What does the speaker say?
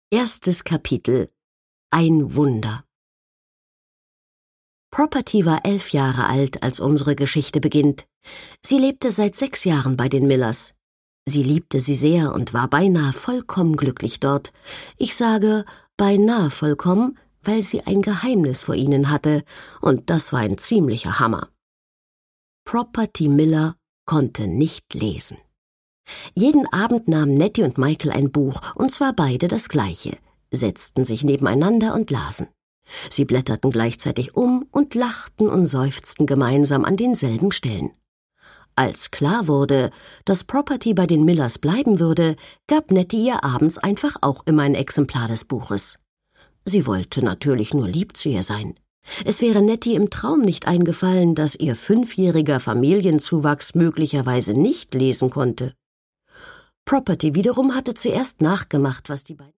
Erstes Kapitel. Ein Wunder. Property war 11 Jahre alt, als unsere Geschichte beginnt. Sie lebte seit 6 Jahren bei den Millers. Sie liebte sie sehr und war beinahe vollkommen glücklich dort. Ich sage beinahe vollkommen, weil sie ein Geheimnis vor ihnen hatte, und das war ein ziemlicher Hammer. Property Miller konnte nicht lesen. Jeden Abend nahmen Nettie und Michael ein Buch, und zwar beide das gleiche, setzten sich nebeneinander und lasen. Sie blätterten gleichzeitig um und lachten und seufzten gemeinsam an denselben Stellen. Als klar wurde, dass Property bei den Millers bleiben würde, gab Nettie ihr abends einfach auch immer ein Exemplar des Buches. Sie wollte natürlich nur lieb zu ihr sein. Es wäre Nettie im Traum nicht eingefallen, dass ihr 5-jähriger Familienzuwachs möglicherweise nicht lesen konnte. Property wiederum hatte zuerst nachgemacht, was die beiden